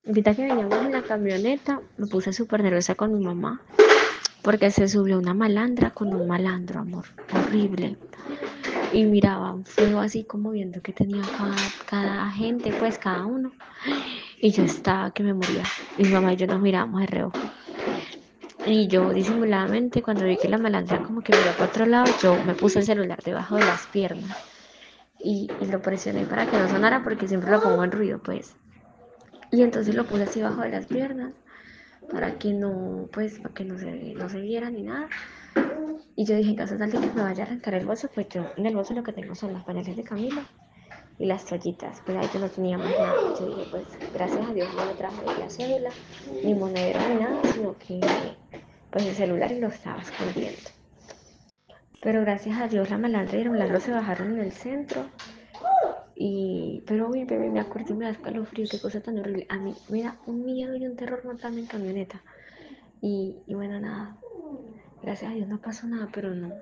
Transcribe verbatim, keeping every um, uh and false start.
ahorita que veníamos en la camioneta, me puse súper nerviosa con mi mamá, porque se subió una malandra con un malandro, amor, horrible. Y miraba un fuego así como viendo que tenía cada, cada gente, pues cada uno. Y yo estaba que me moría. Y mi mamá y yo nos mirábamos de reojo. Y yo disimuladamente, cuando vi que la malandra como que miró para otro lado, yo me puse el celular debajo de las piernas. Y, y lo presioné para que no sonara porque siempre lo pongo en ruido, pues. Y entonces lo puse así bajo de las piernas para que no, pues, para que no se, no se viera ni nada. Y yo dije, en caso tal de que me vaya a arrancar el bolso, pues yo en el bolso lo que tengo son las pañales de Camilo y las toallitas, pues ahí yo no tenía más nada. Yo dije, pues gracias a Dios no me trajo ni la cédula, ni monedero, ni nada, sino que pues el celular y lo estaba escondiendo. Pero gracias a Dios la malandra y el malandro se bajaron en el centro. Y, pero uy, bebé, me acuerdo y me da escalofrío, qué cosa tan horrible. A mí me da un miedo y un terror montarme en camioneta. Y, y bueno, nada, gracias a Dios no pasó nada, pero no,